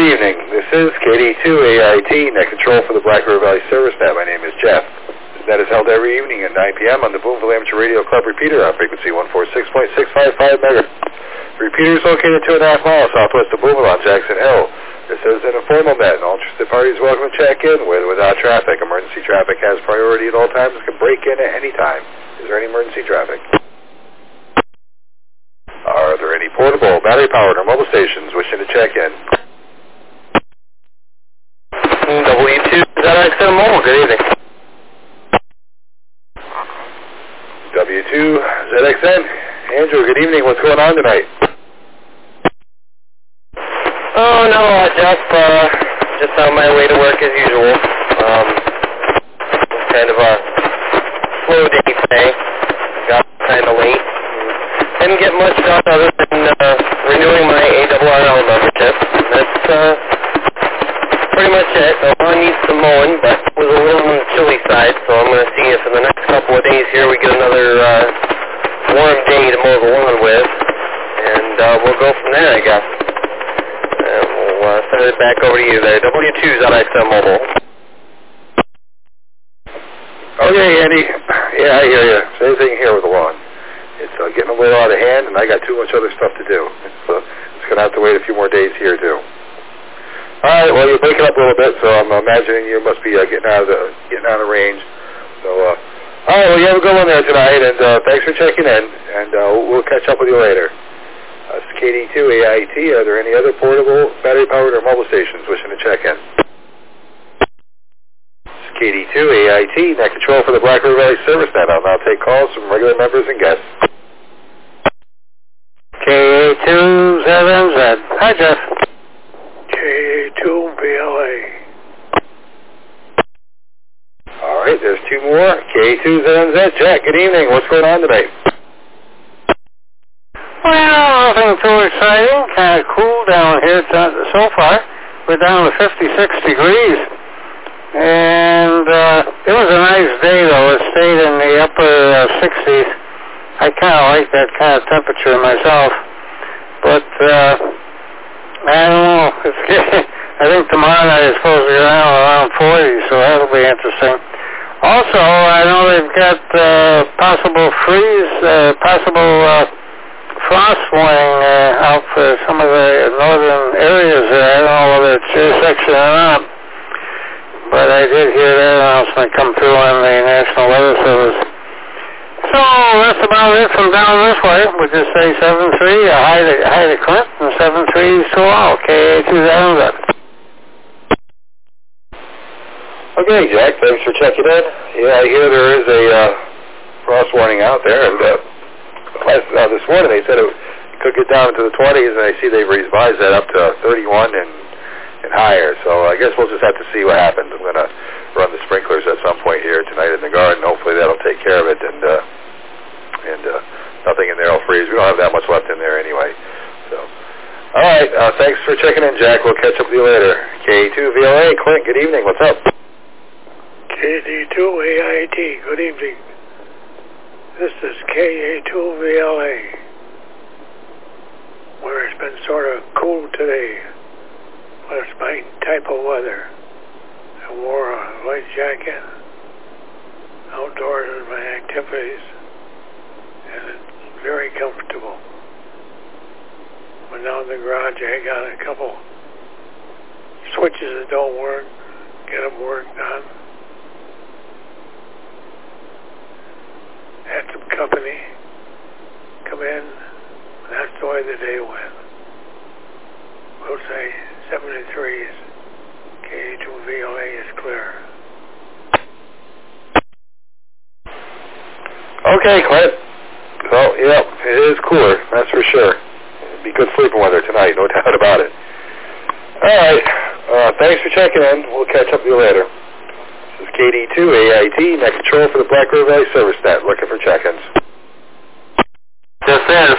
evening. This is KD2AIT, Net Control for the Black River Valley Service Net. My name is Jeff. This net is held every evening at 9 p.m. on the Boonville Amateur Radio Club repeater on frequency 146.655 MHz. The repeater is located 2.5 miles southwest of Boonville on Jackson Hill. This is an informal net, and all interested parties are welcome to check in with or without traffic. Emergency traffic has priority at all times and can break in at any time. Is there any emergency traffic? Are there any portable, battery-powered, or mobile stations wishing to check in? W2ZXN Mobile, good evening. W2ZXN, Andrew, good evening. What's going on tonight? Oh, not a lot, Jeff. Just on my way to work as usual. Kind of a slow day today. Got kind of late. Didn't get much done other than renewing my ARRL membership. That's pretty much it. The lawn needs some mowing, but it was a little on the chilly side, so I'm going to see if in the next couple of days here we get another warm day to mow the lawn with, and we'll go from there, I guess. And we'll send it back over to you there. W2ZXN Mobile. Okay, Andy. Yeah, I hear you. Same thing here with the lawn. It's getting a little out of hand, and I got too much other stuff to do. It's going to have to wait a few more days here, too. All right, well, you're breaking up a little bit, so I'm imagining you must be getting out of range. So, all right, well, you have a good one there tonight, and thanks for checking in, and we'll catch up with you later. This is KD2AIT. Are there any other portable, battery-powered, or mobile stations wishing to check in? This is KD2AIT, Net Control for the Black River Valley Service Net. I'll now take calls from regular members and guests. KA2ZMZ. Hi, Jeff. KA2VLA. All right, there's two more. KA2ZMZ. Jack, good evening. What's going on tonight? Well, nothing too exciting. Kind of cool down here so far. We're down to 56 degrees. And it was a nice day, though. It stayed in the upper 60s. I kind of like that kind of temperature myself. But I don't know. I think tomorrow night is supposed to be around 40, so that'll be interesting. Also, I know they've got possible frost warning out for some of the northern areas there. I don't know whether it's your section or not, but I did hear that announcement come through on the National Weather Service. So that's about it from down this way. We'll just say 7-3, hi to Clint, and 7-3 to all, KA2ZMZ. Okay, Jack, thanks for checking in. Yeah, I hear there is a frost warning out there, and this morning they said it could get down into the 20s, and I see they've revised that up to 31 and higher. So I guess we'll just have to see what happens. I'm going to run the sprinklers at some point here tonight in the garden. Hopefully that'll take care of it, and nothing in there will freeze. We don't have that much left in there anyway. So, all right, thanks for checking in, Jack. We'll catch up with you later. KA2VLA, Clint, good evening. What's up? KD2AIT, good evening. This is KA2VLA, where it's been sort of cool today, but it's my type of weather. I wore a light jacket outdoors in my activities, and it's very comfortable. Went down in the garage, I got a couple switches that don't work, get them worked on. Had some company come in, and that's the way the day went. We'll say 73s, KA2VLA is clear. Okay, Clint. Well, yeah, it is cooler, that's for sure. It'll be good sleeping weather tonight, no doubt about it. All right, thanks for checking in. We'll catch up with you later. This is KD2AIT, Net Control for the Black River Valley Service Net, looking for check-ins. This is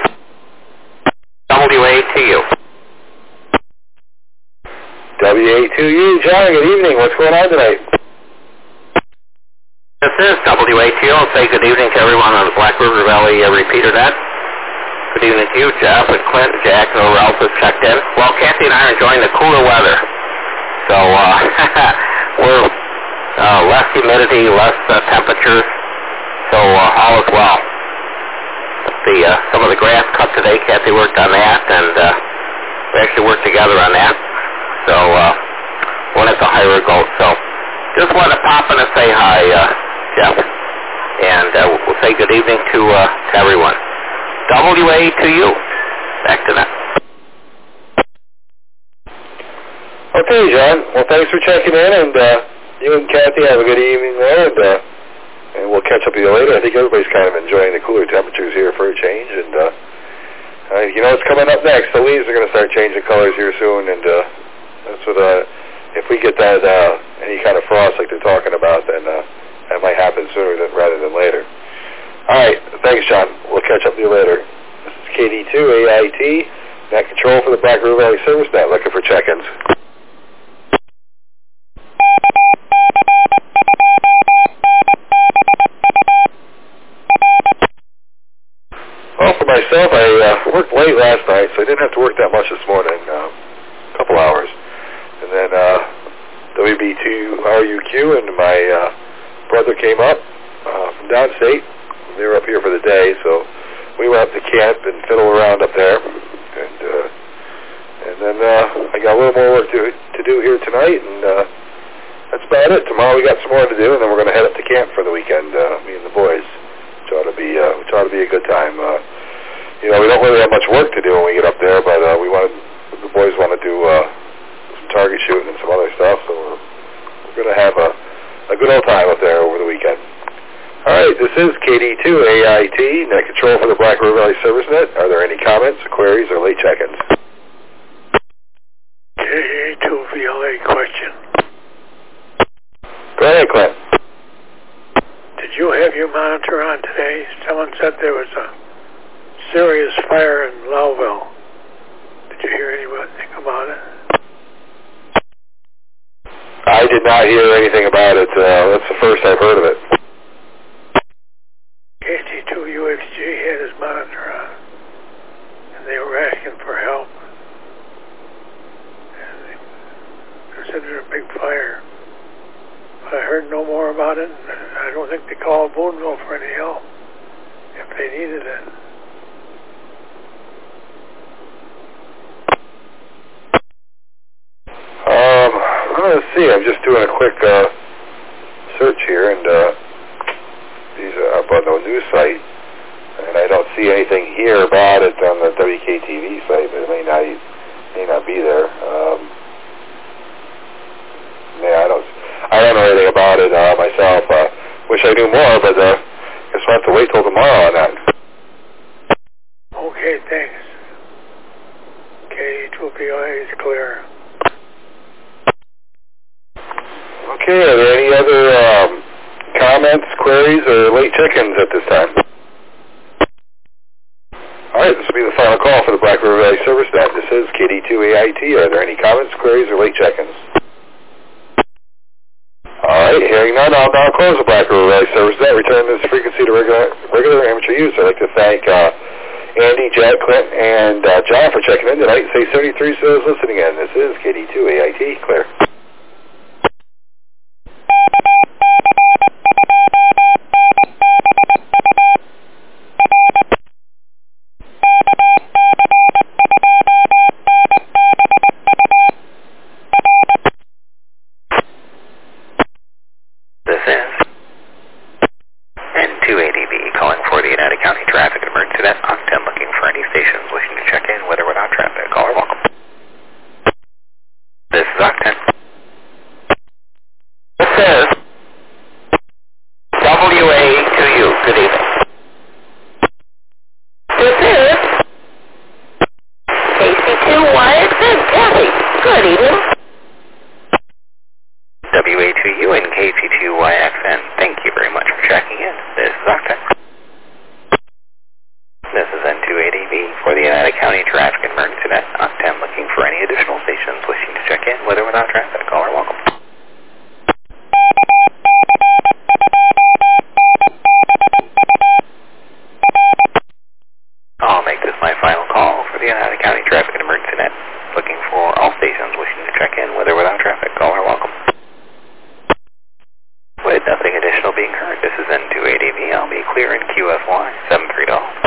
WA2U. WA2U, John, good evening. What's going on tonight? This is WA2U. I'll say good evening to everyone on the Black River Valley repeater net. Good evening to you, Jeff, and Clint, Jack, and whoever else has checked in. Well, Kathy and I are enjoying the cooler weather. So, we're less humidity, less temperatures, so all is well. Some of the grass cut today, Kathy worked on that, and we actually worked together on that. So, one at the higher goat. So, just wanted to pop in and say hi, Jeff. And we'll say good evening to everyone. WA to you. Back to that. Okay, John. Well, thanks for checking in, and you and Kathy have a good evening there, and we'll catch up with you later. I think everybody's kind of enjoying the cooler temperatures here for a change, and you know what's coming up next. The leaves are going to start changing colors here soon, and that's what, if we get that any kind of frost like they're talking about, then that might happen sooner rather than later. All right. Thanks, John. We'll catch up with you later. This is KD2 AIT, net control for the Black River Valley Service Net, looking for check-ins. Well, for myself, I worked late last night, so I didn't have to work that much this morning, a couple hours. And then WB2RUQ and my brother came up from downstate. They were up here for the day, so we went up to camp and fiddle around up there. And then I got a little more work to do here tonight, and that's about it. Tomorrow we got some more to do, and then we're going to head up to camp for the weekend, me and the boys, which ought to be a good time. You know, we don't really have much work to do when we get up there, but the boys want to do some target shooting and some other stuff, so we're going to have a good old time up there over the weekend. All right, this is KD2 AIT, net control for the Black River Valley Service Net. Are there any comments, queries, or late check-ins? KD2 VLA question. Go ahead, Clint. Did you have your monitor on today? Someone said there was a serious fire in Lowville. Did you hear anything about it? I did not hear anything about it. That's the first I've heard of it. KT2 UXG had his monitor on, and they were asking for help. And they considered a big fire. But I heard no more about it, and I don't think they called Boonville for any help if they needed it. Let's see, I'm just doing a quick search here, and these are up on the news site, and I don't see anything here about it on the WKTV site, but it may not be there. Yeah, I don't know anything about it myself. Wish I knew more, but guess we'll have to wait till tomorrow on that. Okay, thanks. KD2PI is clear. Okay, are there any other comments, queries, or late check-ins at this time? All right, this will be the final call for the Black River Valley Service Net. This is KD2 AIT. Are there any comments, queries, or late check-ins? All right, hearing none, I'll now close the Black River Valley Service Net. Return this frequency to regular amateur use. I'd like to thank Andy, Jack, Clint, and John for checking in tonight. Say 73 to those listening in. This is KD2 AIT. Clear. I'll make this my Caller, welcome. With nothing additional being heard, this is N28AV. I'll be clearing QFY 73 $.